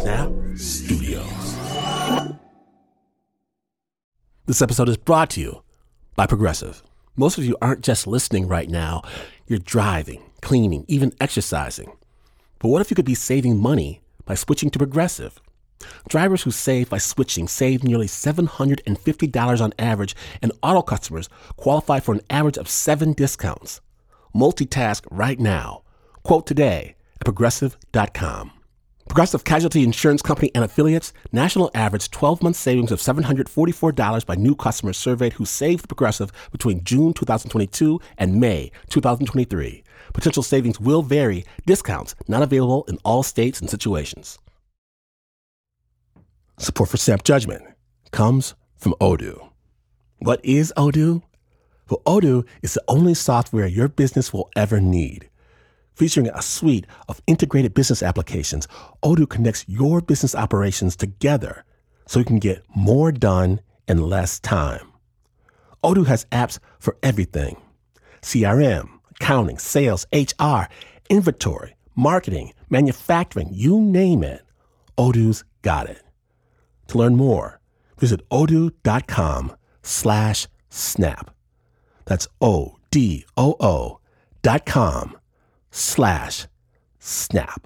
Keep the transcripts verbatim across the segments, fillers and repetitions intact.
Snap Studios. This episode is brought to you by Progressive. Most of you aren't just listening right now. You're driving, cleaning, even exercising. But what if you could be saving money by switching to Progressive? Drivers who save by switching save nearly seven hundred fifty dollars on average, and auto customers qualify for an average of seven discounts. Multitask right now. Quote today at progressive dot com. Progressive Casualty Insurance Company and Affiliates, national average twelve-month savings of seven hundred forty-four dollars by new customers surveyed who saved Progressive between June twenty twenty-two and May twenty twenty-three. Potential savings will vary. Discounts not available in all states and situations. Support for Snap Judgment comes from Odoo. What is Odoo? Well, Odoo is the only software your business will ever need. Featuring a suite of integrated business applications, Odoo connects your business operations together so you can get more done in less time. Odoo has apps for everything: C R M, accounting, sales, H R, inventory, marketing, manufacturing, you name it. Odoo's got it. To learn more, visit odoo.com slash snap. That's O-D-O-O dot com slash snap.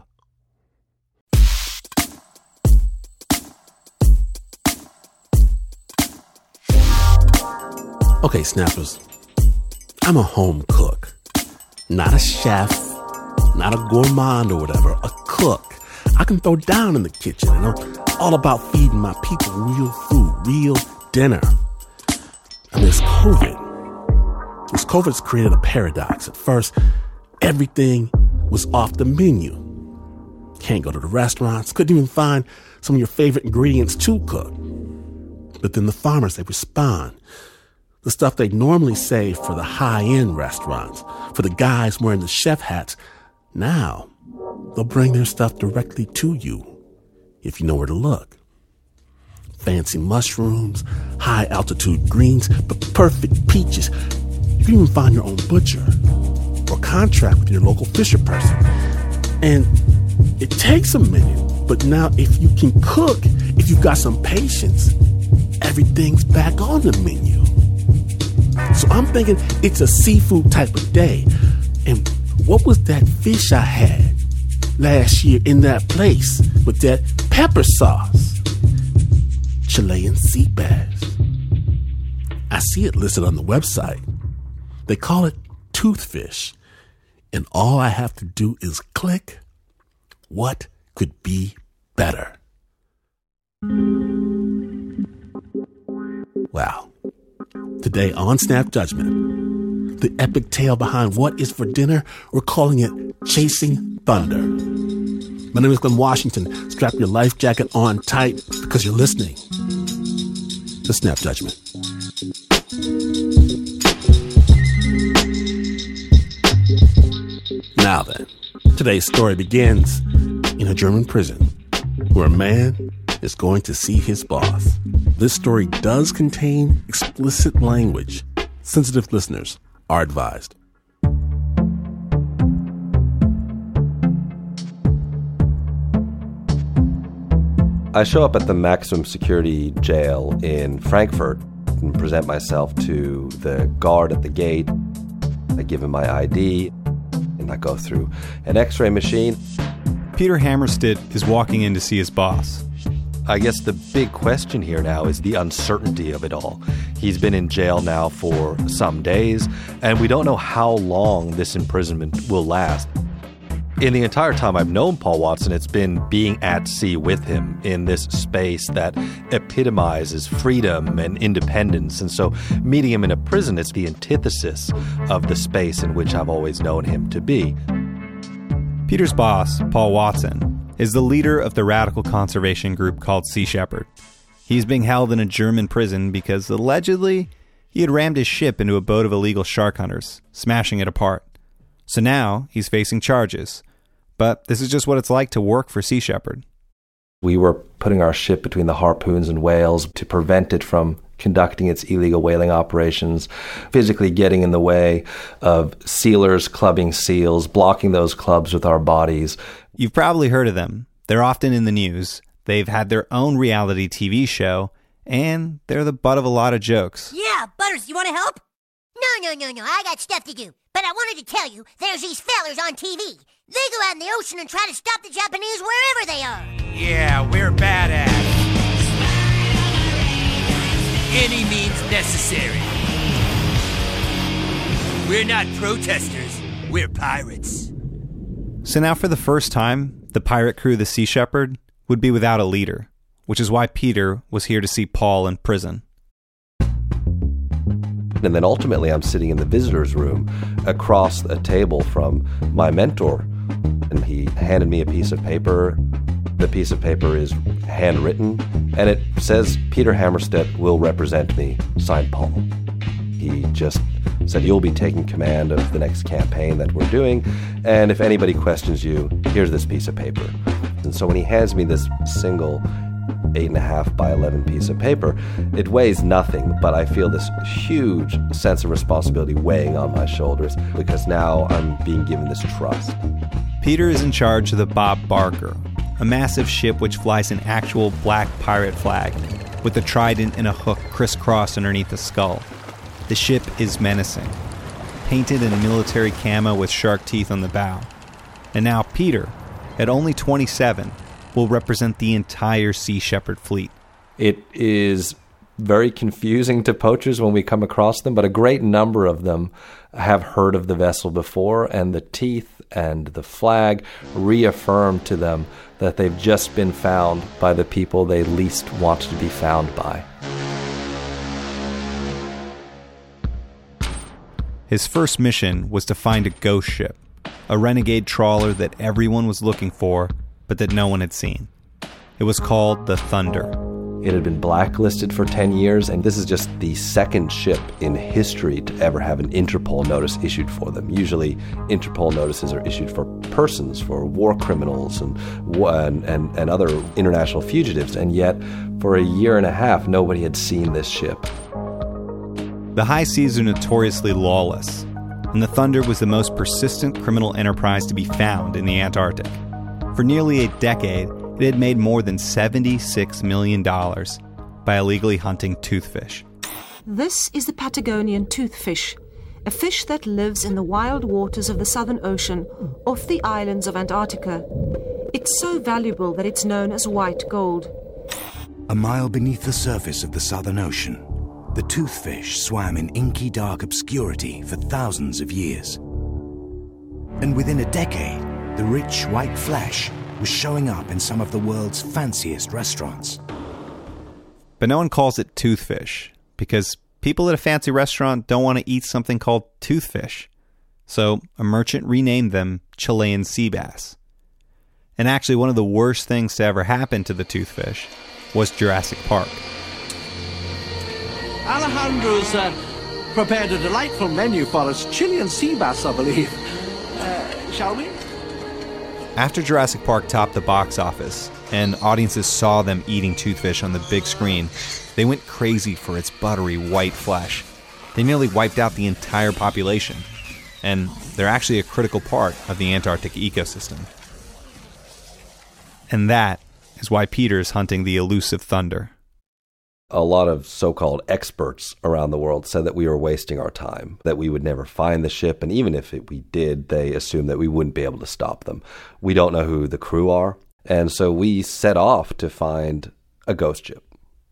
Okay, snappers, I'm a home cook. Not a chef, not a gourmand or whatever, a cook. I can throw down in the kitchen, and I'm all about feeding my people real food, real dinner. And this COVID, this COVID's created a paradox. At first, everything was off the menu. Can't go to the restaurants, couldn't even find some of your favorite ingredients to cook. But then the farmers, they respond. The stuff they normally save for the high-end restaurants, for the guys wearing the chef hats, now they'll bring their stuff directly to you if you know where to look. Fancy mushrooms, high-altitude greens, but perfect peaches. You can even find your own butcher or contract with your local fisher person. And it takes a minute, but now if you can cook, if you've got some patience, everything's back on the menu. So I'm thinking it's a seafood type of day. And what was that fish I had last year in that place with that pepper sauce? Chilean sea bass. I see it listed on the website. They call it toothfish. And all I have to do is click. What could be better? Wow. Today on Snap Judgment, the epic tale behind what is for dinner, we're calling it Chasing Thunder. My name is Glenn Washington. Strap your life jacket on tight because you're listening to Snap Judgment. Now then, today's story begins in a German prison where a man is going to see his boss. This story does contain explicit language. Sensitive listeners are advised. I show up at the maximum security jail in Frankfurt and present myself to the guard at the gate. I give him my I D, and I go through an x-ray machine. Peter Hammerstedt is walking in to see his boss. I guess the big question here now is the uncertainty of it all. He's been in jail now for some days, and we don't know how long this imprisonment will last. In the entire time I've known Paul Watson, it's been being at sea with him in this space that epitomizes freedom and independence. And so meeting him in a prison, it's the antithesis of the space in which I've always known him to be. Peter's boss, Paul Watson, is the leader of the radical conservation group called Sea Shepherd. He's being held in a German prison because allegedly he had rammed his ship into a boat of illegal shark hunters, smashing it apart. So now he's facing charges. But this is just what it's like to work for Sea Shepherd. We were putting our ship between the harpoons and whales to prevent it from conducting its illegal whaling operations, physically getting in the way of sealers clubbing seals, blocking those clubs with our bodies. You've probably heard of them. They're often in the news. They've had their own reality T V show, and they're the butt of a lot of jokes. Yeah, Butters, you want to help? No, no, no, no, I got stuff to do. But I wanted to tell you, there's these fellers on T V. They go out in the ocean and try to stop the Japanese wherever they are. Yeah, we're badass. Any means necessary. We're not protesters, we're pirates. So now for the first time, the pirate crew, the Sea Shepherd, would be without a leader, which is why Peter was here to see Paul in prison. And then ultimately I'm sitting in the visitor's room across a table from my mentor, and he handed me a piece of paper. The piece of paper is handwritten, and it says, Peter Hammarstedt will represent me, signed Paul. He just said, you'll be taking command of the next campaign that we're doing, and if anybody questions you, here's this piece of paper. And so when he hands me this single eight and a half by eleven piece of paper, it weighs nothing, but I feel this huge sense of responsibility weighing on my shoulders because now I'm being given this trust. Peter is in charge of the Bob Barker, a massive ship which flies an actual black pirate flag with a trident and a hook crisscrossed underneath the skull. The ship is menacing, painted in military camo with shark teeth on the bow. And now Peter, at only twenty-seven, will represent the entire Sea Shepherd fleet. It is very confusing to poachers when we come across them, but a great number of them have heard of the vessel before, and the teeth and the flag reaffirm to them that they've just been found by the people they least want to be found by. His first mission was to find a ghost ship, a renegade trawler that everyone was looking for, but that no one had seen. It was called the Thunder. It had been blacklisted for ten years, and this is just the second ship in history to ever have an Interpol notice issued for them. Usually, Interpol notices are issued for persons, for war criminals and, and, and, and other international fugitives, and yet, for a year and a half, nobody had seen this ship. The high seas are notoriously lawless, and the Thunder was the most persistent criminal enterprise to be found in the Antarctic. For nearly a decade, it had made more than seventy-six million dollars by illegally hunting toothfish. This is the Patagonian toothfish, a fish that lives in the wild waters of the Southern Ocean off the islands of Antarctica. It's so valuable that it's known as white gold. A mile beneath the surface of the Southern Ocean, the toothfish swam in inky dark obscurity for thousands of years. And within a decade, the rich white flesh was showing up in some of the world's fanciest restaurants. But no one calls it toothfish, because people at a fancy restaurant don't want to eat something called toothfish. So a merchant renamed them Chilean sea bass. And actually, one of the worst things to ever happen to the toothfish was Jurassic Park. Alejandro's uh, prepared a delightful menu for us. Chilean sea bass, I believe. Uh, shall we? After Jurassic Park topped the box office, and audiences saw them eating toothfish on the big screen, they went crazy for its buttery white flesh. They nearly wiped out the entire population, and they're actually a critical part of the Antarctic ecosystem. And that is why Peter's hunting the elusive Thunder. A lot of so-called experts around the world said that we were wasting our time, that we would never find the ship, and even if it, we did, they assumed that we wouldn't be able to stop them. We don't know who the crew are, and so we set off to find a ghost ship.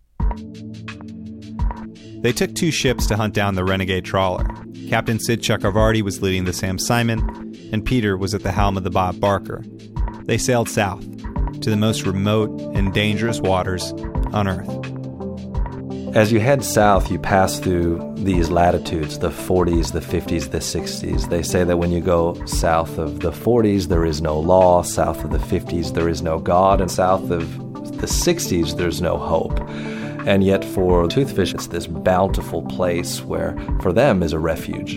They took two ships to hunt down the renegade trawler. Captain Sid Chakravarti was leading the Sam Simon, and Peter was at the helm of the Bob Barker. They sailed south, to the most remote and dangerous waters on Earth. As you head south, you pass through these latitudes, the forties, the fifties, the sixties. They say that when you go south of the forties, there is no law. South of the fifties, there is no God. And south of the sixties, there's no hope. And yet for toothfish, it's this bountiful place where, for them, is a refuge.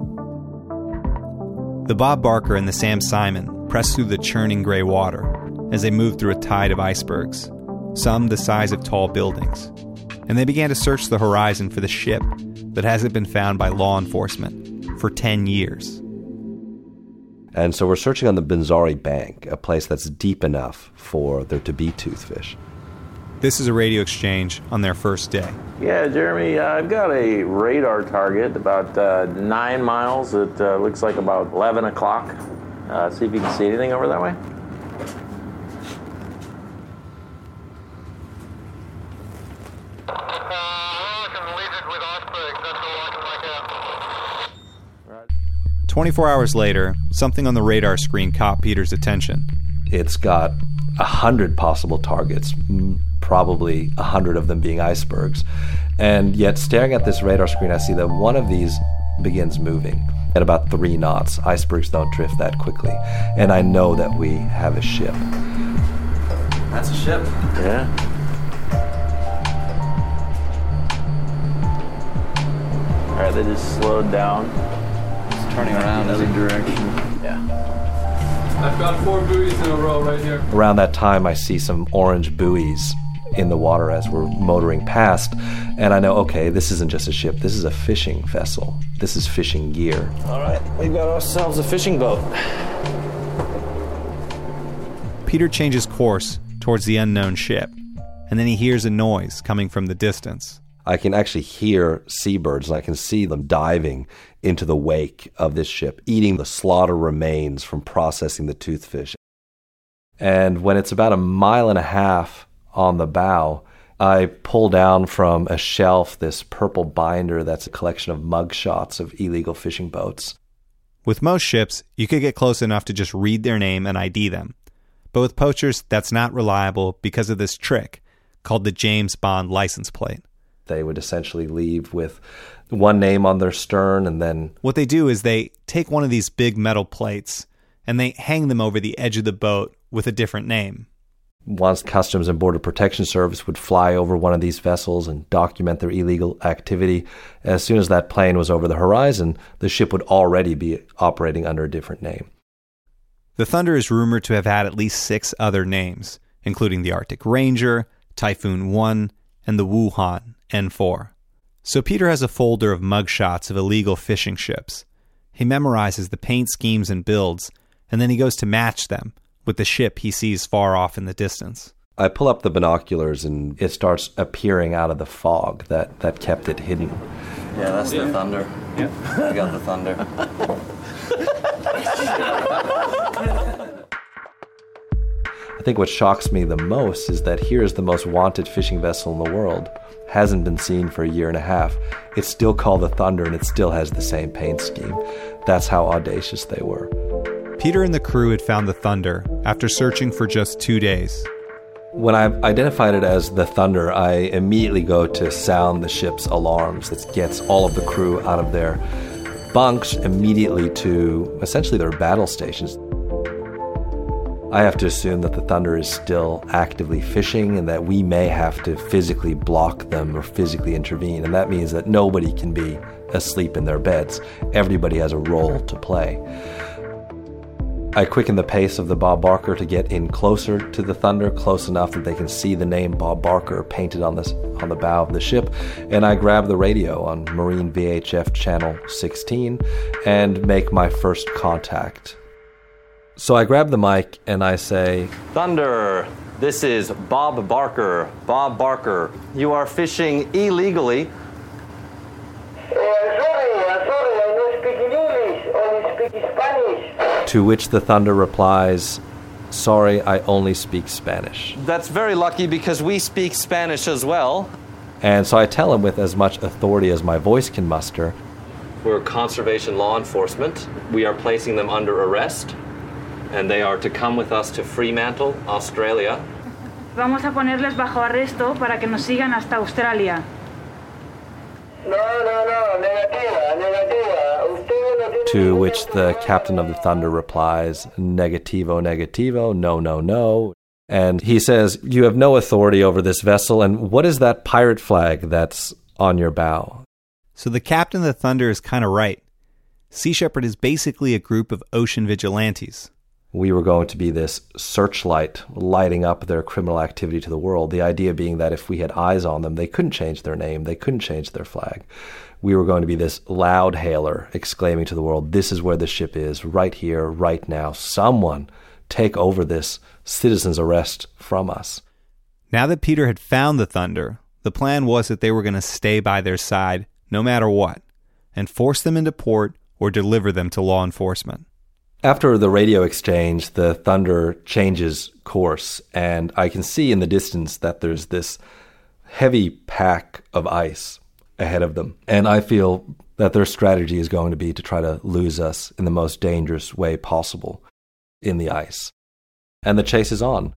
The Bob Barker and the Sam Simon pressed through the churning gray water as they moved through a tide of icebergs, some the size of tall buildings. And they began to search the horizon for the ship that hasn't been found by law enforcement for ten years. And so we're searching on the Benzari Bank, a place that's deep enough for there to be toothfish. This is a radio exchange on their first day. Yeah, Jeremy, uh, I've got a radar target about uh, nine miles. It uh, looks like about eleven o'clock. Uh, see if you can see anything over that way. twenty-four hours later, something on the radar screen caught Peter's attention. It's got a hundred possible targets, probably a hundred of them being icebergs. And yet, staring at this radar screen, I see that one of these begins moving at about three knots. Icebergs don't drift that quickly. And I know that we have a ship. That's a ship. Yeah. All right, they just slowed down. It's turning around in every direction. Yeah. I've got four buoys in a row right here. Around that time, I see some orange buoys in the water as we're motoring past, and I know, okay, this isn't just a ship, this is a fishing vessel. This is fishing gear. All right, we've got ourselves a fishing boat. Peter changes course towards the unknown ship, and then he hears a noise coming from the distance. I can actually hear seabirds, and I can see them diving into the wake of this ship, eating the slaughter remains from processing the toothfish. And when it's about a mile and a half on the bow, I pull down from a shelf this purple binder that's a collection of mugshots of illegal fishing boats. With most ships, you could get close enough to just read their name and I D them. But with poachers, that's not reliable because of this trick called the James Bond license plate. They would essentially leave with one name on their stern, and then... What they do is they take one of these big metal plates and they hang them over the edge of the boat with a different name. Once Customs and Border Protection Service would fly over one of these vessels and document their illegal activity, as soon as that plane was over the horizon, the ship would already be operating under a different name. The Thunder is rumored to have had at least six other names, including the Arctic Ranger, Typhoon one, and the Wuhan N four. So Peter has a folder of mugshots of illegal fishing ships. He memorizes the paint schemes and builds, and then he goes to match them with the ship he sees far off in the distance. I pull up the binoculars and it starts appearing out of the fog that, that kept it hidden. Yeah, that's the Thunder. Yeah. I got the Thunder. I think what shocks me the most is that here's the most wanted fishing vessel in the world. Hasn't been seen for a year and a half. It's still called the Thunder and it still has the same paint scheme. That's how audacious they were. Peter and the crew had found the Thunder after searching for just two days. When I identified it as the Thunder, I immediately go to sound the ship's alarms. That gets all of the crew out of their bunks immediately to essentially their battle stations. I have to assume that the Thunder is still actively fishing and that we may have to physically block them or physically intervene. And that means that nobody can be asleep in their beds. Everybody has a role to play. I quicken the pace of the Bob Barker to get in closer to the Thunder, close enough that they can see the name Bob Barker painted on this on the bow of the ship, and I grab the radio on Marine V H F channel sixteen and make my first contact. So I grab the mic and I say, Thunder, this is Bob Barker. Bob Barker, you are fishing illegally. Uh, sorry, I'm sorry, I don't speak in English, only speak Spanish. To which the Thunder replies, sorry, I only speak Spanish. That's very lucky because we speak Spanish as well. And so I tell him with as much authority as my voice can muster, we're conservation law enforcement. We are placing them under arrest, and they are to come with us to Fremantle, Australia. Vamos a ponerles bajo arresto para que nos sigan hasta Australia. No, no, no, negativa, negativa. Usted no tiene. To which the captain of the Thunder replies, negativo, negativo, no, no, no. And he says, you have no authority over this vessel, and what is that pirate flag that's on your bow? So the captain of the Thunder is kind of right. Sea Shepherd is basically a group of ocean vigilantes. We were going to be this searchlight lighting up their criminal activity to the world. The idea being that if we had eyes on them, they couldn't change their name, they couldn't change their flag. We were going to be this loud hailer exclaiming to the world, this is where the ship is, right here, right now. Someone take over this citizen's arrest from us. Now that Peter had found the Thunder, the plan was that they were going to stay by their side no matter what, and force them into port or deliver them to law enforcement. After the radio exchange, the Thunder changes course, and I can see in the distance that there's this heavy pack of ice ahead of them. And I feel that their strategy is going to be to try to lose us in the most dangerous way possible in the ice. And the chase is on.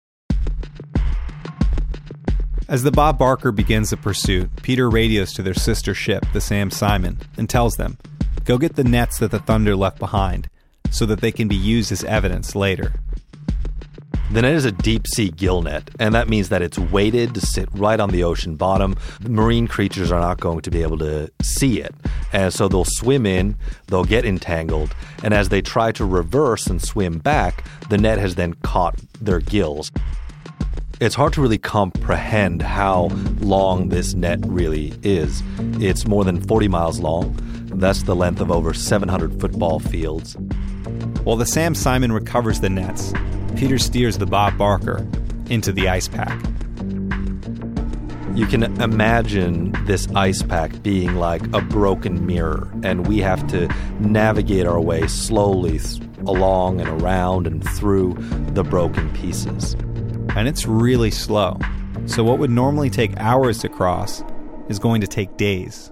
As the Bob Barker begins the pursuit, Peter radios to their sister ship, the Sam Simon, and tells them, go get the nets that the Thunder left behind, so that they can be used as evidence later. The net is a deep-sea gill net, and that means that it's weighted to sit right on the ocean bottom. The marine creatures are not going to be able to see it, and so they'll swim in, they'll get entangled, and as they try to reverse and swim back, the net has then caught their gills. It's hard to really comprehend how long this net really is. It's more than forty miles long. That's the length of over seven hundred football fields. While the Sam Simon recovers the nets, Peter steers the Bob Barker into the ice pack. You can imagine this ice pack being like a broken mirror, and we have to navigate our way slowly th- along and around and through the broken pieces. And it's really slow, so what would normally take hours to cross is going to take days.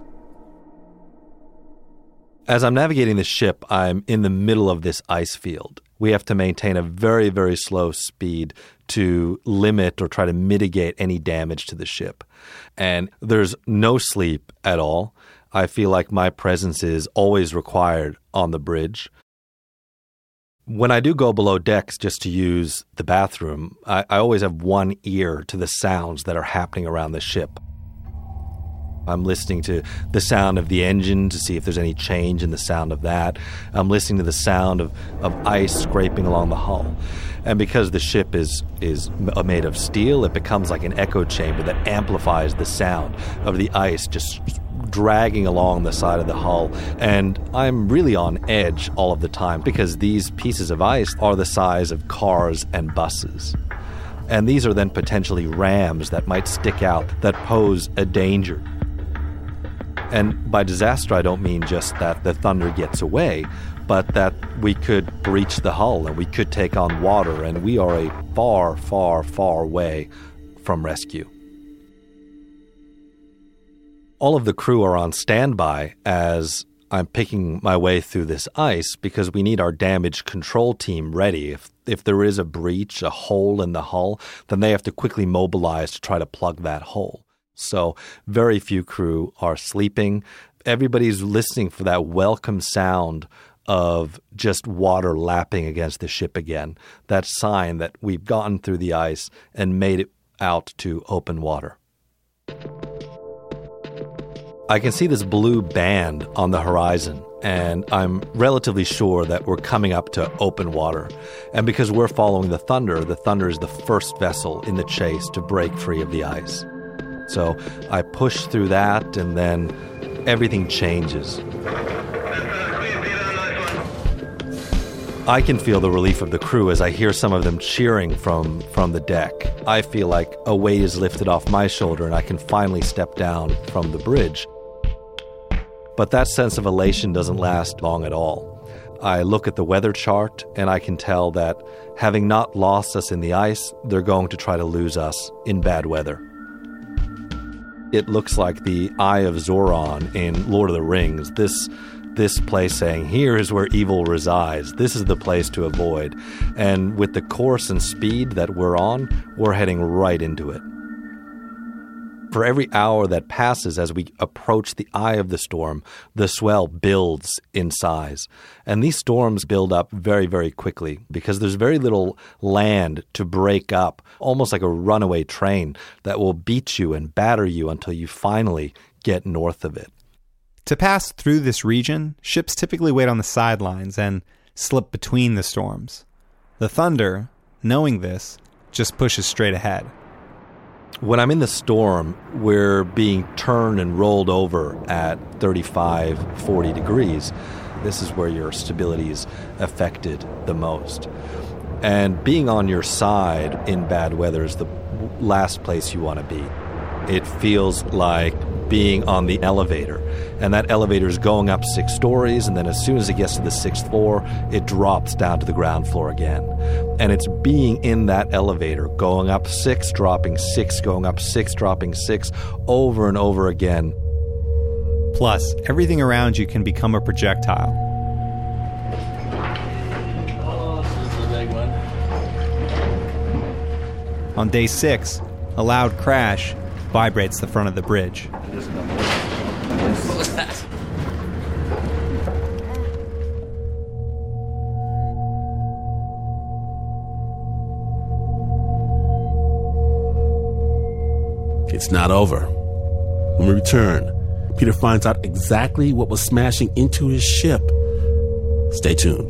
As I'm navigating the ship, I'm in the middle of this ice field. We have to maintain a very, very slow speed to limit or try to mitigate any damage to the ship. And there's no sleep at all. I feel like my presence is always required on the bridge. When I do go below decks just to use the bathroom, I, I always have one ear to the sounds that are happening around the ship. I'm listening to the sound of the engine to see if there's any change in the sound of that. I'm listening to the sound of, of ice scraping along the hull. And because the ship is, is made of steel, it becomes like an echo chamber that amplifies the sound of the ice just dragging along the side of the hull. And I'm really on edge all of the time because these pieces of ice are the size of cars and buses. And these are then potentially rams that might stick out that pose a danger. And by disaster, I don't mean just that the Thunder gets away, but that we could breach the hull and we could take on water, and we are a far, far, far way from rescue. All of the crew are on standby as I'm picking my way through this ice because we need our damage control team ready. If if there is a breach, a hole in the hull, then they have to quickly mobilize to try to plug that hole. So very few crew are sleeping. Everybody's listening for that welcome sound of just water lapping against the ship again. That sign that we've gotten through the ice and made it out to open water. I can see this blue band on the horizon, and I'm relatively sure that we're coming up to open water. And because we're following the Thunder, the Thunder is the first vessel in the chase to break free of the ice. So I push through that, and then everything changes. I can feel the relief of the crew as I hear some of them cheering from, from the deck. I feel like a weight is lifted off my shoulder, and I can finally step down from the bridge. But that sense of elation doesn't last long at all. I look at the weather chart, and I can tell that having not lost us in the ice, they're going to try to lose us in bad weather. It looks like the Eye of Sauron in Lord of the Rings. This this place saying, here is where evil resides. This is the place to avoid. And with the course and speed that we're on, we're heading right into it. For every hour that passes as we approach the eye of the storm, the swell builds in size. And these storms build up very, very quickly because there's very little land to break up, almost like a runaway train that will beat you and batter you until you finally get north of it. To pass through this region, ships typically wait on the sidelines and slip between the storms. The Thunder, knowing this, just pushes straight ahead. When I'm in the storm, we're being turned and rolled over at thirty-five, forty degrees. This is where your stability is affected the most. And being on your side in bad weather is the last place you want to be. It feels like being on the elevator. And that elevator is going up six stories, and then as soon as it gets to the sixth floor, it drops down to the ground floor again. And it's being in that elevator, going up six, dropping six, going up six, dropping six, over and over again. Plus, everything around you can become a projectile. Oh, this is a big one. On day six, a loud crash vibrates the front of the bridge. What was that? It's not over. When we return, Peter finds out exactly what was smashing into his ship. Stay tuned.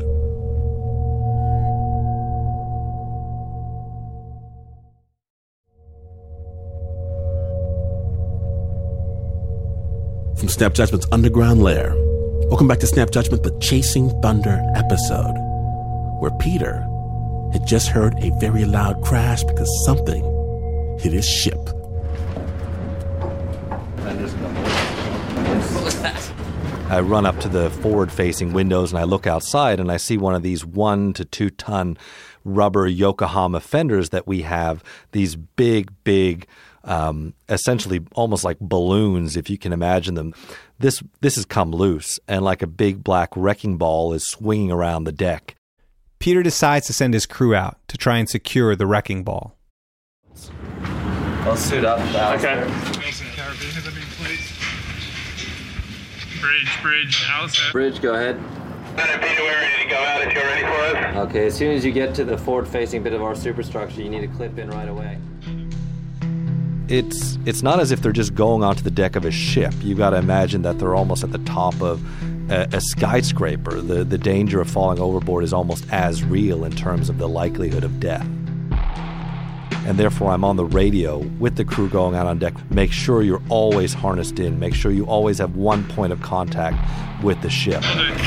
From Snap Judgment's underground lair, welcome back to Snap Judgment, the Chasing Thunder episode, where Peter had just heard a very loud crash because something hit his ship. What was that? I run up to the forward-facing windows and I look outside and I see one of these one to two ton rubber Yokohama fenders that we have, these big, big, um, essentially almost like balloons, if you can imagine them. This this has come loose, and like a big black wrecking ball is swinging around the deck. Peter decides to send his crew out to try and secure the wrecking ball. I'll suit up. Okay. Bridge, bridge, Alistair. Bridge, go ahead. Peter, we're ready to go out if you're ready for us. Okay, as soon as you get to the forward-facing bit of our superstructure, you need to clip in right away. It's it's not as if they're just going onto the deck of a ship. You got to imagine that they're almost at the top of a, a skyscraper. The the danger of falling overboard is almost as real in terms of the likelihood of death. And therefore, I'm on the radio with the crew going out on deck. Make sure you're always harnessed in. Make sure you always have one point of contact with the ship.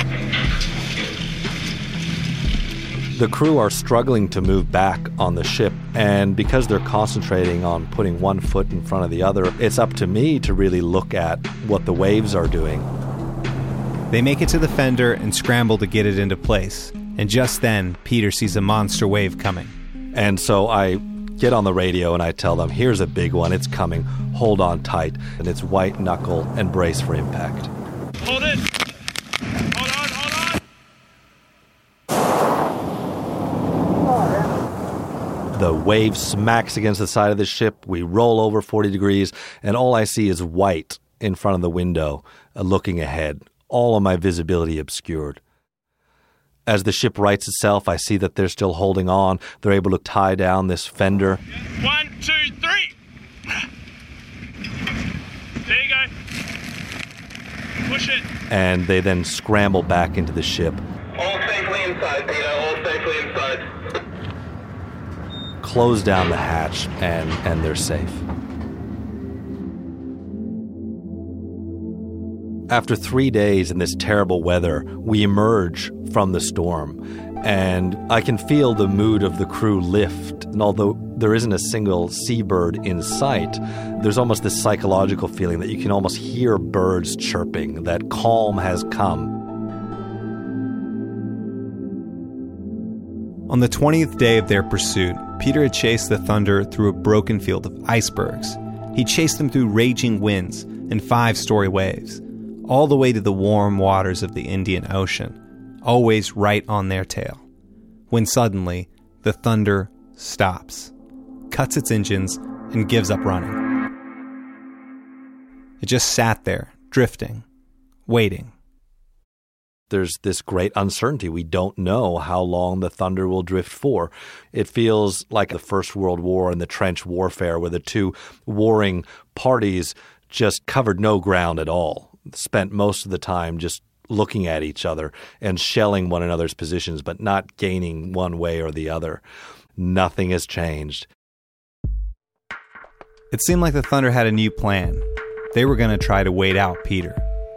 The crew are struggling to move back on the ship, and because they're concentrating on putting one foot in front of the other, it's up to me to really look at what the waves are doing. They make it to the fender and scramble to get it into place. And just then, Peter sees a monster wave coming. And so I get on the radio and I tell them, here's a big one, it's coming, hold on tight, and it's white knuckle and brace for impact. Hold it! Hold on, hold on! The wave smacks against the side of the ship, we roll over forty degrees, and all I see is white in front of the window, uh, looking ahead, all of my visibility obscured. As the ship rights itself, I see that they're still holding on. They're able to tie down this fender. One, two, three. There you go. Push it. And they then scramble back into the ship. All safely inside, Peter. All safely inside. Close down the hatch, and, and they're safe. After three days in this terrible weather, we emerge from the storm, and I can feel the mood of the crew lift. And although there isn't a single seabird in sight, there's almost this psychological feeling that you can almost hear birds chirping, that calm has come. On the twentieth day of their pursuit, Peter had chased the Thunder through a broken field of icebergs. He chased them through raging winds and five-story waves, all the way to the warm waters of the Indian Ocean, always right on their tail. When suddenly, the Thunder stops, cuts its engines, and gives up running. It just sat there, drifting, waiting. There's this great uncertainty. We don't know how long the Thunder will drift for. It feels like the First World War and the trench warfare, where the two warring parties just covered no ground at all, spent most of the time just looking at each other and shelling one another's positions, but not gaining one way or the other. Nothing has changed. It seemed like the Thunder had a new plan. They were going to try to wait out Peter.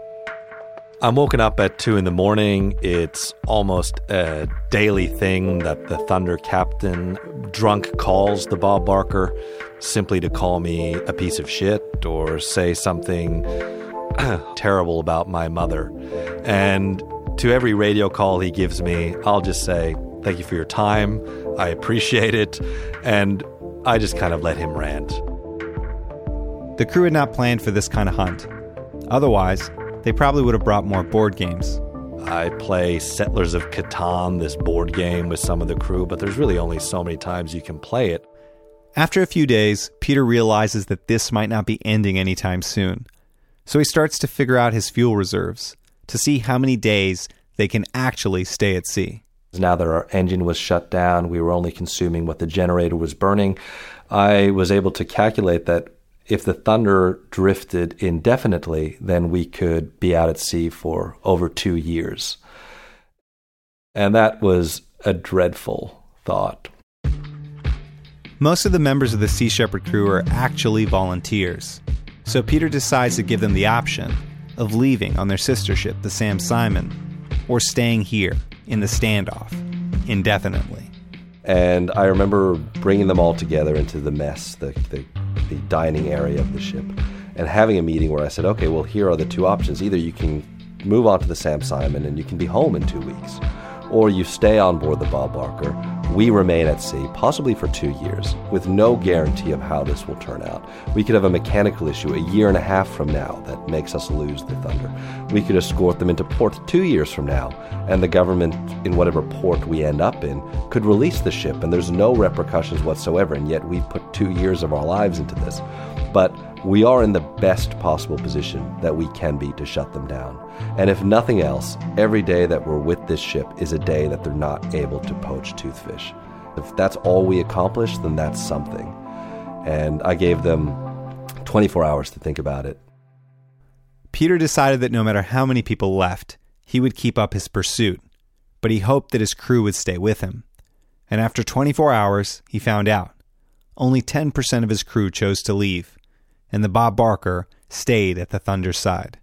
I'm woken up at two in the morning. It's almost a daily thing that the Thunder captain drunk calls the Bob Barker simply to call me a piece of shit or say something terrible about my mother. And to every radio call he gives me, I'll just say, thank you for your time. I appreciate it. And I just kind of let him rant. The crew had not planned for this kind of hunt. Otherwise, they probably would have brought more board games. I play Settlers of Catan, this board game, with some of the crew, but there's really only so many times you can play it. After a few days, Peter realizes that this might not be ending anytime soon. So he starts to figure out his fuel reserves to see how many days they can actually stay at sea. Now that our engine was shut down, we were only consuming what the generator was burning. I was able to calculate that if the Thunder drifted indefinitely, then we could be out at sea for over two years. And that was a dreadful thought. Most of the members of the Sea Shepherd crew are actually volunteers, so Peter decides to give them the option of leaving on their sister ship, the Sam Simon, or staying here in the standoff indefinitely. And I remember bringing them all together into the mess, the, the, the dining area of the ship, and having a meeting where I said, okay, well, here are the two options. Either you can move on to the Sam Simon and you can be home in two weeks, or you stay on board the Bob Barker. We remain at sea, possibly for two years, with no guarantee of how this will turn out. We could have a mechanical issue a year and a half from now that makes us lose the Thunder. We could escort them into port two years from now, and the government, in whatever port we end up in, could release the ship, and there's no repercussions whatsoever, and yet we put two years of our lives into this. But we are in the best possible position that we can be to shut them down. And if nothing else, every day that we're with this ship is a day that they're not able to poach toothfish. If that's all we accomplish, then that's something. And I gave them twenty-four hours to think about it. Peter decided that no matter how many people left, he would keep up his pursuit, but he hoped that his crew would stay with him. And after twenty-four hours, he found out. Only ten percent of his crew chose to leave, and the Bob Barker stayed at the Thunder's side.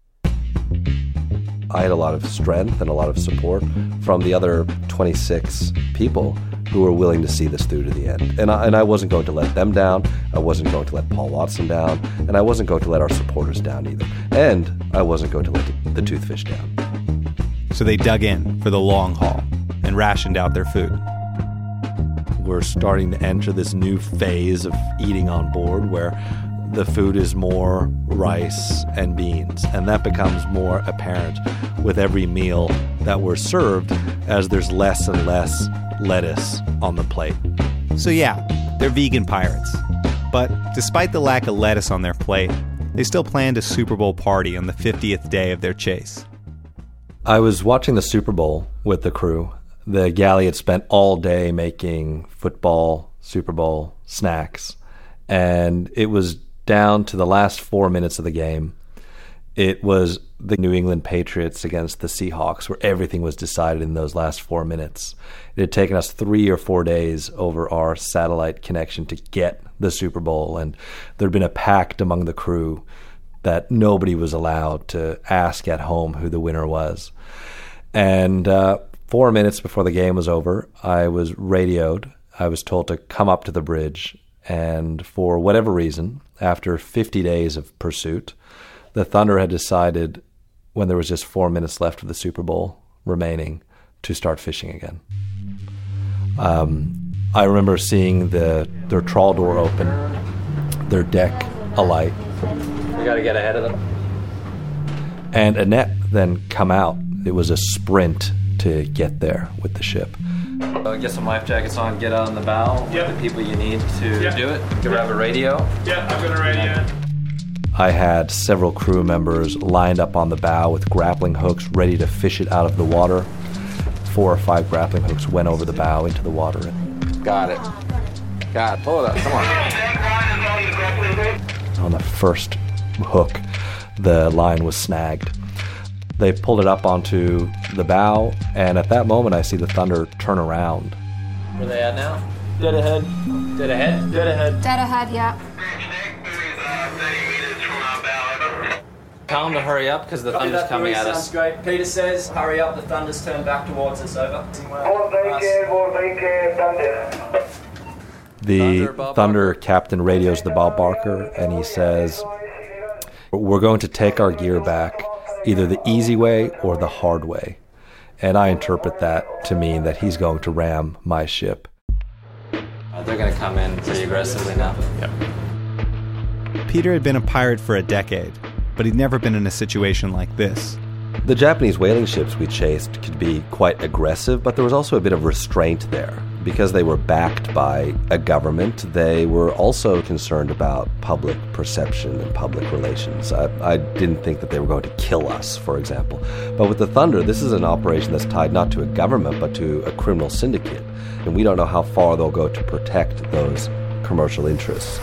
I had a lot of strength and a lot of support from the other twenty-six people who were willing to see this through to the end. And I, and I wasn't going to let them down. I wasn't going to let Paul Watson down. And I wasn't going to let our supporters down either. And I wasn't going to let the, the toothfish down. So they dug in for the long haul and rationed out their food. We're starting to enter this new phase of eating on board where the food is more rice and beans, and that becomes more apparent with every meal that we're served as there's less and less lettuce on the plate. So yeah, they're vegan pirates. But despite the lack of lettuce on their plate, they still planned a Super Bowl party on the fiftieth day of their chase. I was watching the Super Bowl with the crew. The galley had spent all day making football, Super Bowl snacks, and it was down to the last four minutes of the game. It was the New England Patriots against the Seahawks, where everything was decided in those last four minutes. It had taken us three or four days over our satellite connection to get the Super Bowl, and there had been a pact among the crew that nobody was allowed to ask at home who the winner was. And uh, four minutes before the game was over, I was radioed. I was told to come up to the bridge, and for whatever reason, after fifty days of pursuit, the Thunder had decided, when there was just four minutes left of the Super Bowl remaining, to start fishing again. Um, I remember seeing the their trawl door open, their deck alight. We got to get ahead of them. And a net then come out. It was a sprint to get there with the ship. Uh, get some life jackets on, get out on the bow yep. with the people you need to yep. do it. Grab a radio. Yeah, I've got a radio. I had several crew members lined up on the bow with grappling hooks ready to fish it out of the water. Four or five grappling hooks went over the bow into the water. Got it. Got it. Pull it up. Come on. On the first hook, the line was snagged. They pulled it up onto the bow, and at that moment I see the Thunder turn around. Where are they at now? Dead ahead. Dead ahead? Dead ahead. Dead ahead, yeah. Tell them to hurry up because the Thunder's that, coming at sounds us. Great. Peter says, hurry up, the Thunder's turned back towards us, over. The Thunder, Thunder captain radios the Bob Barker, and he says, we're going to take our gear back either the easy way or the hard way. And I interpret that to mean that he's going to ram my ship. Uh, they're going to come in pretty aggressively now. Yep. Peter had been a pirate for a decade, but he'd never been in a situation like this. The Japanese whaling ships we chased could be quite aggressive, but there was also a bit of restraint there. Because they were backed by a government, they were also concerned about public perception and public relations. I, I didn't think that they were going to kill us, for example. But with the Thunder, this is an operation that's tied not to a government, but to a criminal syndicate. And we don't know how far they'll go to protect those commercial interests.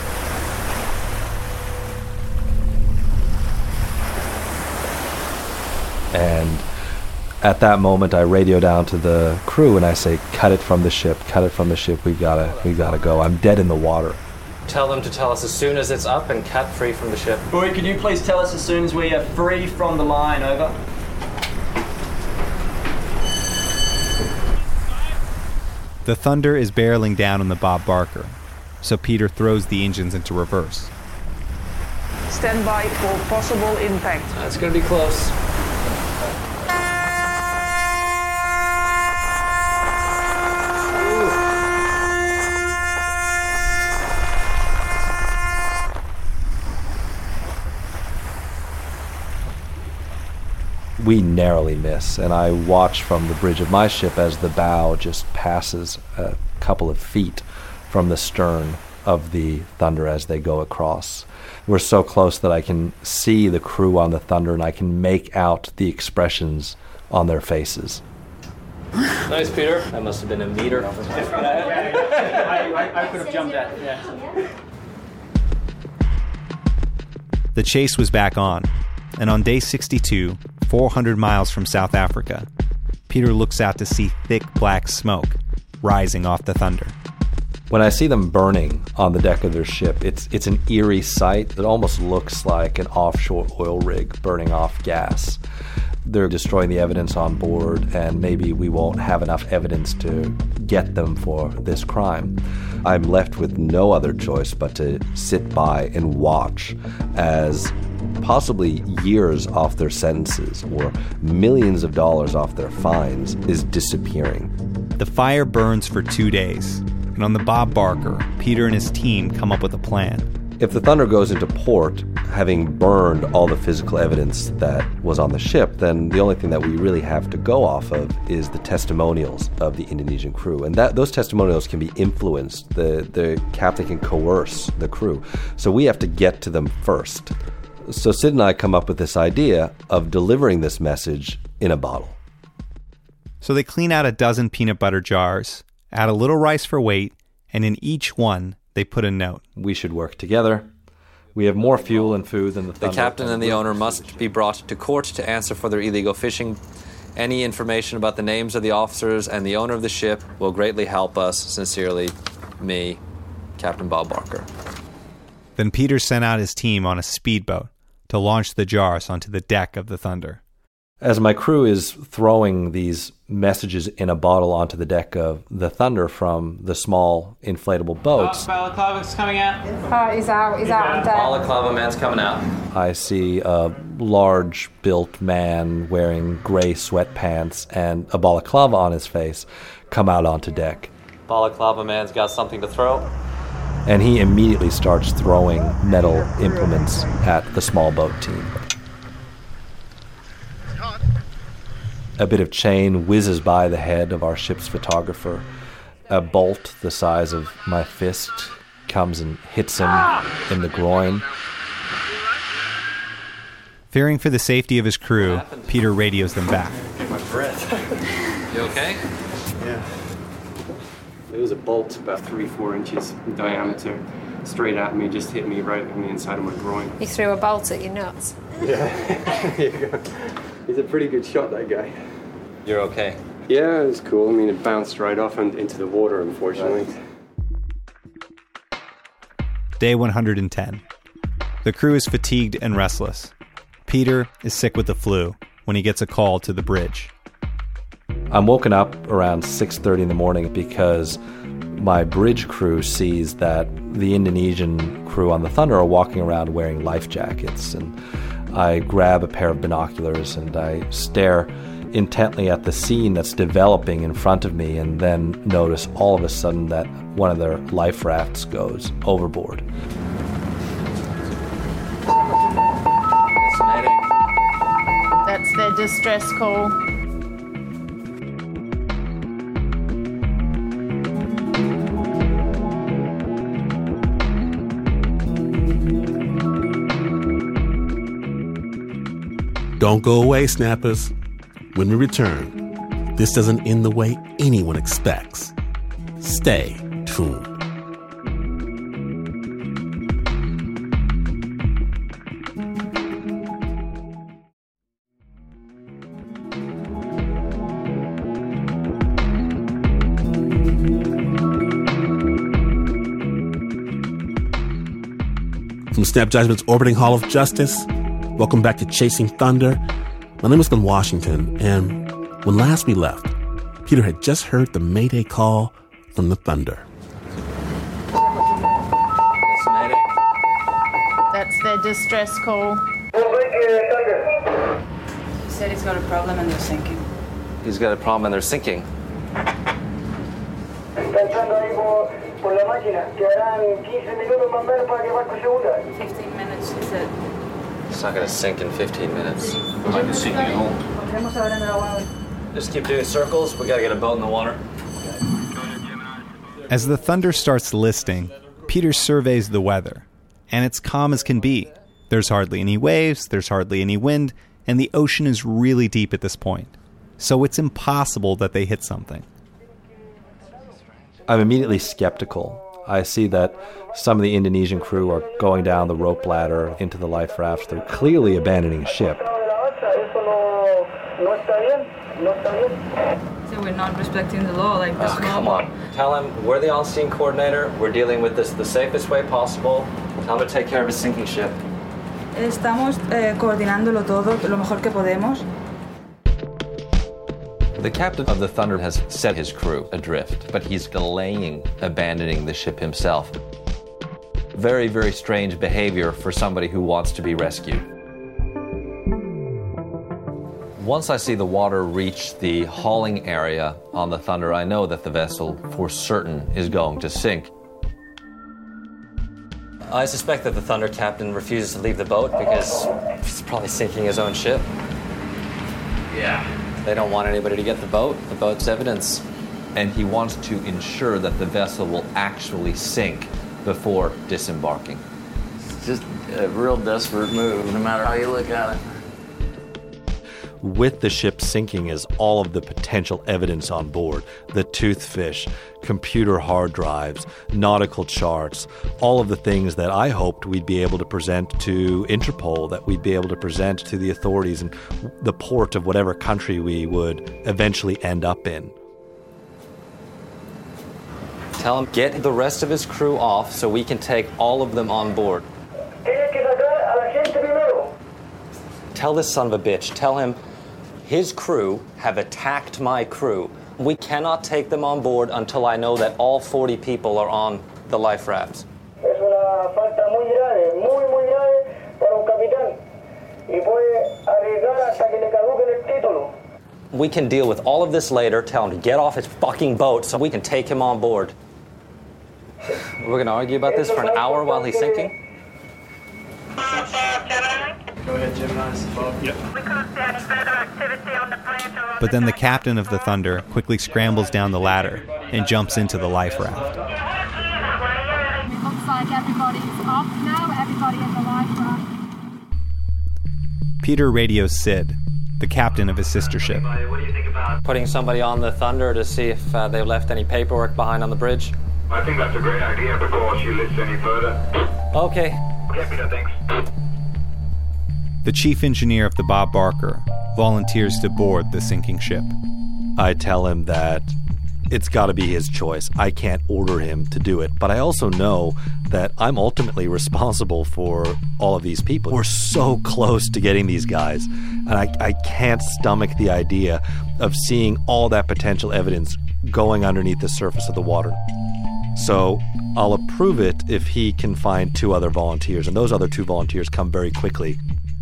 And at that moment, I radio down to the crew and I say, cut it from the ship, cut it from the ship, we gotta, we gotta go. I'm dead in the water. Tell them to tell us as soon as it's up and cut free from the ship. Boy, can you please tell us as soon as we are free from the line, over? The Thunder is barreling down on the Bob Barker, so Peter throws the engines into reverse. Stand by for possible impact. That's gonna be close. We narrowly miss, and I watch from the bridge of my ship as the bow just passes a couple of feet from the stern of the Thunder as they go across. We're so close that I can see the crew on the Thunder and I can make out the expressions on their faces. Nice, Peter. That must have been a meter. I, I, I could have jumped that, yeah. The chase was back on, and on day sixty-two, four hundred miles from South Africa, Peter looks out to see thick black smoke rising off the Thunder. When I see them burning on the deck of their ship, it's it's an eerie sight. It almost looks like an offshore oil rig burning off gas. They're destroying the evidence on board, and maybe we won't have enough evidence to get them for this crime. I'm left with no other choice but to sit by and watch as possibly years off their sentences or millions of dollars off their fines is disappearing. The fire burns for two days, and on the Bob Barker, Peter and his team come up with a plan. If the Thunder goes into port, having burned all the physical evidence that was on the ship, then the only thing that we really have to go off of is the testimonials of the Indonesian crew. And that those testimonials can be influenced. The, the captain can coerce the crew. So we have to get to them first. So Sid and I come up with this idea of delivering this message in a bottle. So they clean out a dozen peanut butter jars, add a little rice for weight, and in each one, they put a note. We should work together. We have more fuel and food than the Thunder. The captain and the owner must be brought to court to answer for their illegal fishing. Any information about the names of the officers and the owner of the ship will greatly help us. Sincerely, me, Captain Bob Barker. Then Peter sent out his team on a speedboat to launch the jars onto the deck of the Thunder. As my crew is throwing these messages in a bottle onto the deck of the Thunder from the small inflatable boats, Oh, Balaclava's coming out. Oh, he's out, he's out on deck. Balaclava man's coming out. I see a large-built man wearing gray sweatpants and a balaclava on his face come out onto deck. Balaclava man's got something to throw. And he immediately starts throwing metal implements at the small boat team. A bit of chain whizzes by the head of our ship's photographer. A bolt the size of my fist comes and hits him in the groin. Fearing for the safety of his crew, Peter radios them back. Get my breath. You okay? Yeah. It was a bolt about three, four inches in diameter, straight at me, just hit me right on the inside of my groin. He threw a bolt at your nuts. Yeah. There you go. He's a pretty good shot, that guy. You're okay? Yeah, it was cool. I mean, it bounced right off and into the water, unfortunately. Day one hundred ten. The crew is fatigued and restless. Peter is sick with the flu when he gets a call to the bridge. I'm woken up around six thirty in the morning because my bridge crew sees that the Indonesian crew on the Thunder are walking around wearing life jackets. And I grab a pair of binoculars and I stare intently at the scene that's developing in front of me, and then notice all of a sudden that one of their life rafts goes overboard. That's their distress call. Don't go away, snappers. When we return, this doesn't end the way anyone expects. Stay tuned. From Snap Judgment's Orbiting Hall of Justice, welcome back to Chasing Thunder. My name is Glenn Washington, and when last we left, Peter had just heard the Mayday call from the Thunder. That's their distress call. He said he's got a problem and they're sinking. He's got a problem and they're sinking. fifteen minutes, he said. It's not going to sink in fifteen minutes. Might be sinking at home. Just keep doing circles. We got to get a boat in the water. As the Thunder starts listing, Peter surveys the weather, and it's calm as can be. There's hardly any waves, there's hardly any wind, and the ocean is really deep at this point. So it's impossible that they hit something. I'm immediately skeptical. I see that some of the Indonesian crew are going down the rope ladder into the life rafts. They're clearly abandoning ship. So we're not respecting the law, like the Oh, small come on. Tell him we're the on-scene coordinator. We're dealing with this the safest way possible. Tell him to take care of his sinking ship. Estamos eh, coordinándolo todo lo mejor que podemos. The captain of the Thunder has set his crew adrift, but he's delaying abandoning the ship himself. Very, very strange behavior for somebody who wants to be rescued. Once I see the water reach the hauling area on the Thunder, I know that the vessel for certain is going to sink. I suspect that the Thunder captain refuses to leave the boat because he's probably sinking his own ship. Yeah. They don't want anybody to get the boat. The boat's evidence. And he wants to ensure that the vessel will actually sink before disembarking. It's just a real desperate move, no matter how you look at it. With the ship sinking is all of the potential evidence on board. The toothfish, computer hard drives, nautical charts, all of the things that I hoped we'd be able to present to Interpol, that we'd be able to present to the authorities in the port of whatever country we would eventually end up in. Tell him get the rest of his crew off so we can take all of them on board. Tell this son of a bitch, tell him his crew have attacked my crew. We cannot take them on board until I know that all forty people are on the life rafts. Es una falta muy grave, muy, muy grave para un capitán. Y puede arriesgar hasta que le caduque el título. We can deal with all of this later. Tell him to get off his fucking boat so we can take him on board. We're going to argue about this for an hour while he's sinking? Go ahead, Gemini. It's the boat. Yep. But then the captain of the Thunder quickly scrambles down the ladder and jumps into the life raft. It looks like everybody's up now. Everybody in the life raft. Peter radios Sid, the captain of his sister ship. Putting somebody on the Thunder to see if uh, they've left any paperwork behind on the bridge? I think that's a great idea before she lifts any further. Okay. Okay, Peter, thanks. The chief engineer of the Bob Barker volunteers to board the sinking ship. I tell him that it's got to be his choice. I can't order him to do it. But I also know that I'm ultimately responsible for all of these people. We're so close to getting these guys, and I, I can't stomach the idea of seeing all that potential evidence going underneath the surface of the water. So I'll approve it if he can find two other volunteers, and those other two volunteers come very quickly.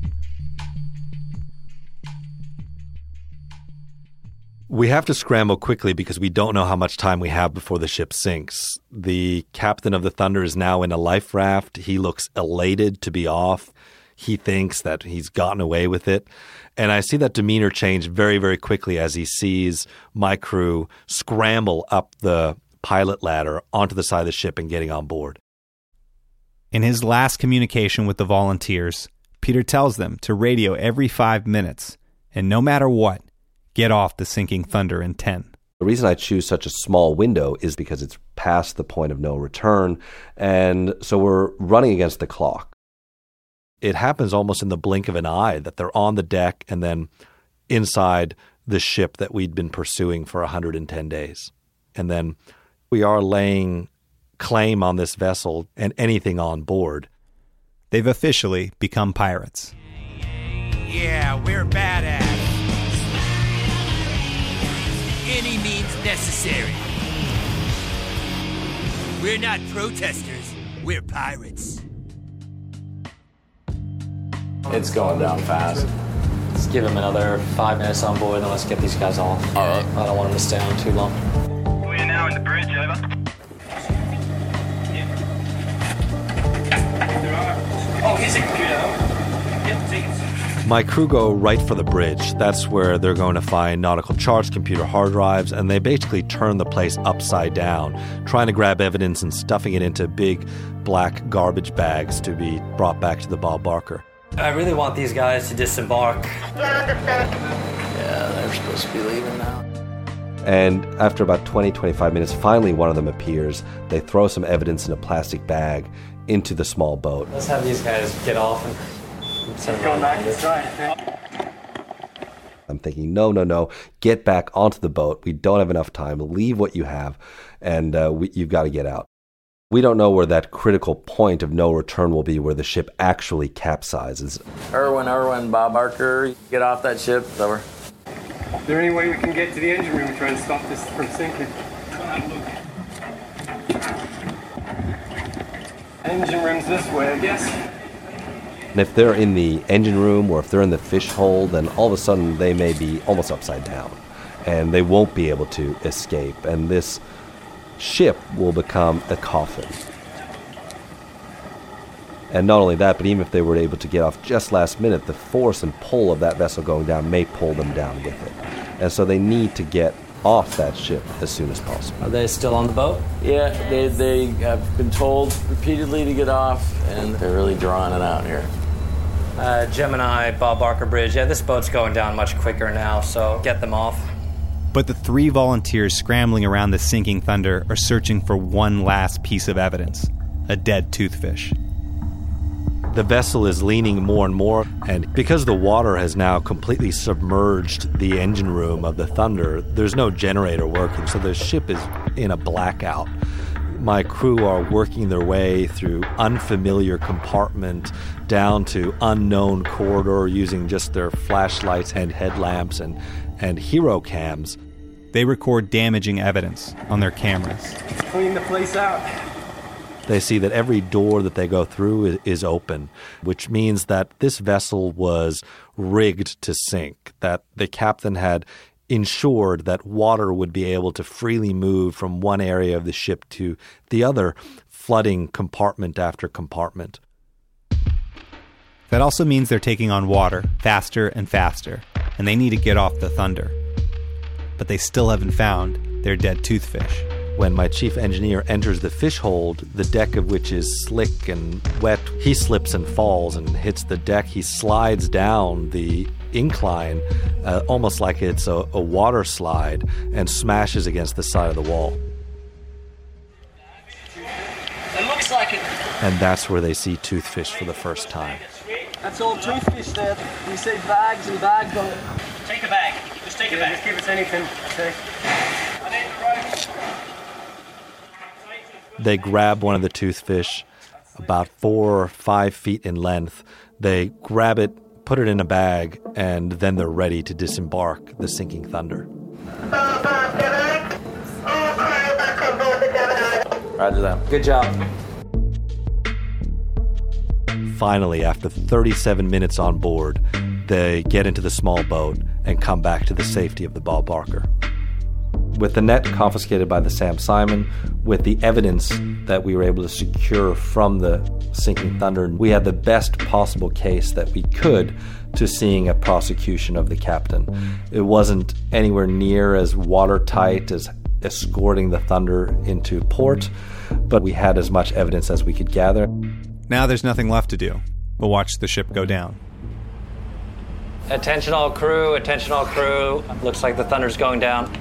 We have to scramble quickly because we don't know how much time we have before the ship sinks. The captain of the Thunder is now in a life raft. He looks elated to be off. He thinks that he's gotten away with it. And I see that demeanor change very, very quickly as he sees my crew scramble up the pilot ladder onto the side of the ship and getting on board. In his last communication with the volunteers, Peter tells them to radio every five minutes, and no matter what, get off the sinking Thunder in ten. The reason I choose such a small window is because it's past the point of no return, and so we're running against the clock. It happens almost in the blink of an eye that they're on the deck and then inside the ship that we'd been pursuing for one hundred ten days. And then we are laying claim on this vessel and anything on board. They've officially become pirates. Yeah, we're badass. Any means necessary. We're not protesters, we're pirates. It's going down fast. Let's give him another five minutes on board, and then let's get these guys off. All right. I don't want them to stay on too long. We're now in the bridge, over. Oh, here's a computer. Yep, take it. My crew go right for the bridge. That's where they're going to find nautical charts, computer hard drives, and they basically turn the place upside down, trying to grab evidence and stuffing it into big black garbage bags to be brought back to the Bob Barker. I really want these guys to disembark. Yeah, they're supposed to be leaving now. And after about twenty, twenty-five minutes, finally one of them appears. They throw some evidence in a plastic bag into the small boat. Let's have these guys get off and send them back inside. I'm thinking, no, no, no, get back onto the boat. We don't have enough time. Leave what you have, and uh, we, you've got to get out. We don't know where that critical point of no return will be, where the ship actually capsizes. Irwin, Irwin, Bob Barker, get off that ship. It's over. Is there any way we can get to the engine room and try and stop this from sinking? Engine room's this way, I guess. And if they're in the engine room or if they're in the fish hole, then all of a sudden they may be almost upside down. And they won't be able to escape. And this ship will become a coffin. And not only that, but even if they were able to get off just last minute, the force and pull of that vessel going down may pull them down with it. And so they need to get off that ship as soon as possible. Are they still on the boat? Yeah, they, they have been told repeatedly to get off, and they're really drawing it out here. Uh, Gemini, Bob Barker Bridge. Yeah, this boat's going down much quicker now, so get them off. But the three volunteers scrambling around the sinking Thunder are searching for one last piece of evidence, a dead toothfish. The vessel is leaning more and more, and because the water has now completely submerged the engine room of the Thunder, there's no generator working, so the ship is in a blackout. My crew are working their way through unfamiliar compartment down to unknown corridor using just their flashlights and headlamps and, and hero cams. They record damaging evidence on their cameras. Let's clean the place out. They see that every door that they go through is open, which means that this vessel was rigged to sink, that the captain had ensured that water would be able to freely move from one area of the ship to the other, flooding compartment after compartment. That also means they're taking on water faster and faster, and they need to get off the Thunder. But they still haven't found their dead toothfish. When my chief engineer enters the fish hold, the deck of which is slick and wet, he slips and falls and hits the deck. He slides down the incline, uh, almost like it's a, a water slide, and smashes against the side of the wall. It looks like it. And that's where they see toothfish for the first time. That's all toothfish there. We see bags and bags on it. Take a bag. Just take a Yeah, bag. just give us anything. Okay. They grab one of the toothfish about four or five feet in length. They grab it, put it in a bag, and then they're ready to disembark the sinking Thunder. Roger that. Good job. Finally, after thirty-seven minutes on board, they get into the small boat and come back to the safety of the Bob Barker. With the net confiscated by the Sam Simon, with the evidence that we were able to secure from the sinking Thunder, we had the best possible case that we could to seeing a prosecution of the captain. It wasn't anywhere near as watertight as escorting the Thunder into port, but we had as much evidence as we could gather. Now there's nothing left to do but watch the ship go down. Attention all crew, attention all crew. Looks like the Thunder's going down.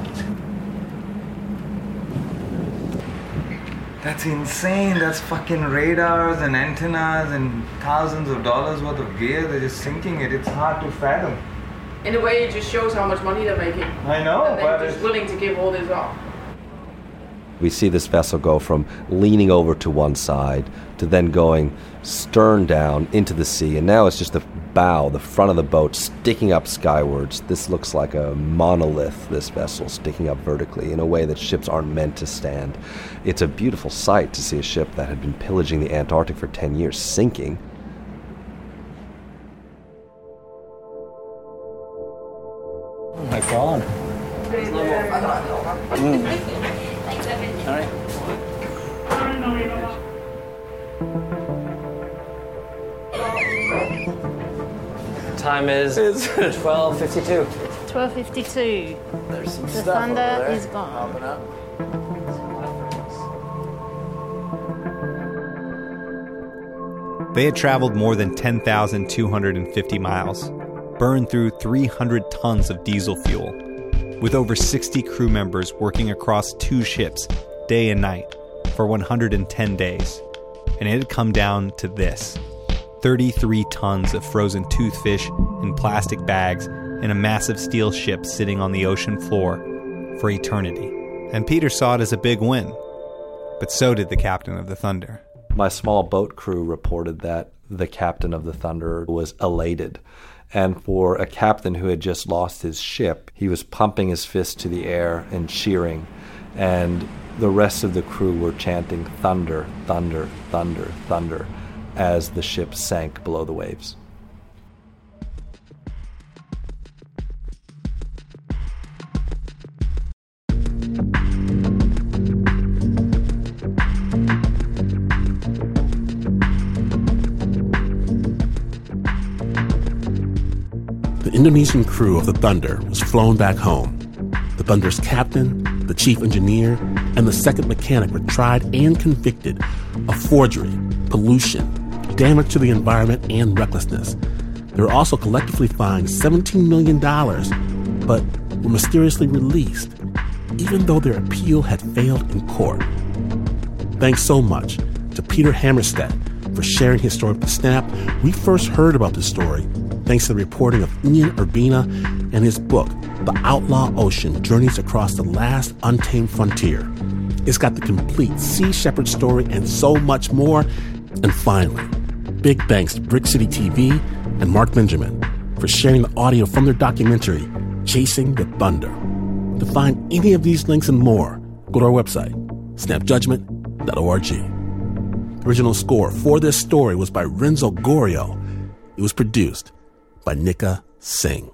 That's insane. That's fucking radars and antennas and thousands of dollars worth of gear. They're just sinking it. It's hard to fathom. In a way, it just shows how much money they're making. I know, And but they're just it's... willing to give all this up. We see this vessel go from leaning over to one side to then going stern down into the sea, and now it's just the bow, the front of the boat, sticking up skywards. This looks like a monolith, this vessel, sticking up vertically in a way that ships aren't meant to stand. It's a beautiful sight to see a ship that had been pillaging the Antarctic for ten years sinking. Oh my God. Mm. All right. Time is twelve fifty-two. twelve fifty-two. There's some The stuff Thunder over there. is gone. Open up. They had traveled more than ten thousand two hundred fifty miles, burned through three hundred tons of diesel fuel, with over sixty crew members working across two ships, day and night, for one hundred ten days. And it had come down to this: thirty-three tons of frozen toothfish in plastic bags in a massive steel ship sitting on the ocean floor for eternity. And Peter saw it as a big win, but so did the captain of the Thunder. My small boat crew reported that the captain of the Thunder was elated. And for a captain who had just lost his ship, he was pumping his fist to the air and cheering. And the rest of the crew were chanting thunder, thunder, thunder, thunder as the ship sank below the waves. The Indonesian crew of the Thunder was flown back home. The Thunder's captain, the chief engineer, and the second mechanic were tried and convicted of forgery, pollution, damage to the environment, and recklessness. They were also collectively fined seventeen million dollars, but were mysteriously released, even though their appeal had failed in court. Thanks so much to Peter Hammerstedt for sharing his story with the Snap. We first heard about this story thanks to the reporting of Ian Urbina and his book, The Outlaw Ocean, Journeys Across the Last Untamed Frontier. It's got the complete Sea Shepherd story and so much more. And finally, big thanks to Brick City T V and Mark Benjamin for sharing the audio from their documentary, Chasing the Thunder. To find any of these links and more, go to our website, snap judgment dot org. The original score for this story was by Renzo Gorio. It was produced by Nika Singh.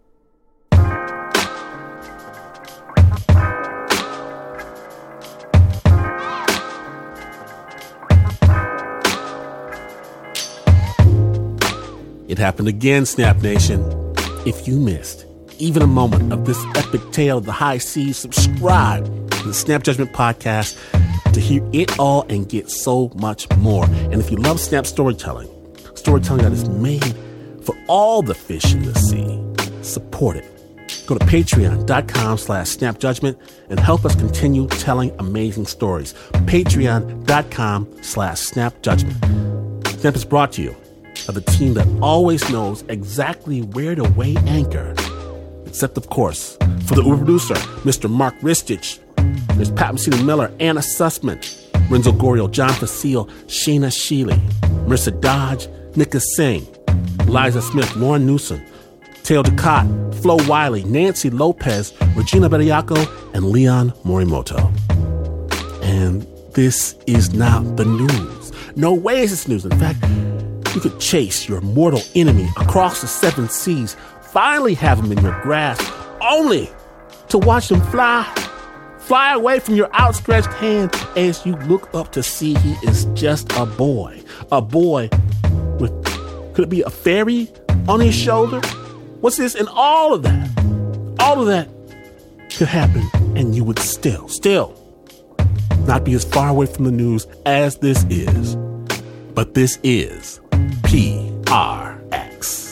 It happened again, Snap Nation. If you missed even a moment of this epic tale of the high seas, subscribe to the Snap Judgment Podcast to hear it all and get so much more. And if you love Snap storytelling, storytelling that is made for all the fish in the sea, support it. Go to patreon.com slash snapjudgment and help us continue telling amazing stories. Patreon.com slash snapjudgment. Snap is brought to you of the team that always knows exactly where to weigh anchor. Except, of course, for the Uber producer, Mister Mark Ristich. There's Pat Mesiti-Miller, Anna Sussman, Renzo Goriel, John Facile, Shayna Shealy, Marissa Dodge, Nika Singh, Liza Smith, Lauren Newsom, Teo Ducott, Flo Wiley, Nancy Lopez, Regina Bediaco, and Leon Morimoto. And this is not the news. No way is this news. In fact, you could chase your mortal enemy across the seven seas, finally have him in your grasp, only to watch him fly, fly away from your outstretched hand as you look up to see he is just a boy. A boy with, could it be a fairy on his shoulder? What's this? And all of that, all of that could happen, and you would still, still not be as far away from the news as this is. But this is P R X.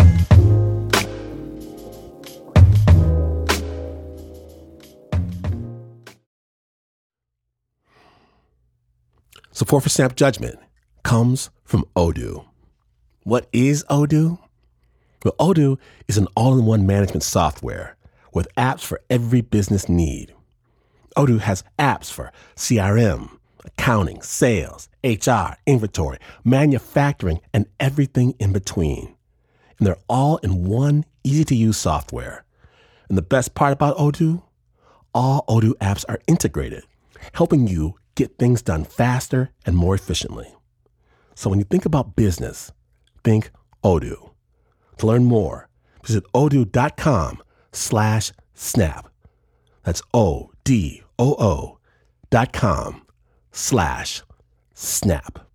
Support for Snap Judgment comes from Odoo. What is Odoo? Well, Odoo is an all-in-one management software with apps for every business need. Odoo has apps for C R M, accounting, sales, H R, inventory, manufacturing, and everything in between. And they're all in one easy-to-use software. And the best part about Odoo? All Odoo apps are integrated, helping you get things done faster and more efficiently. So when you think about business, think Odoo. To learn more, visit odoo.com slash snap. That's O-D-O-O dot com slash snap.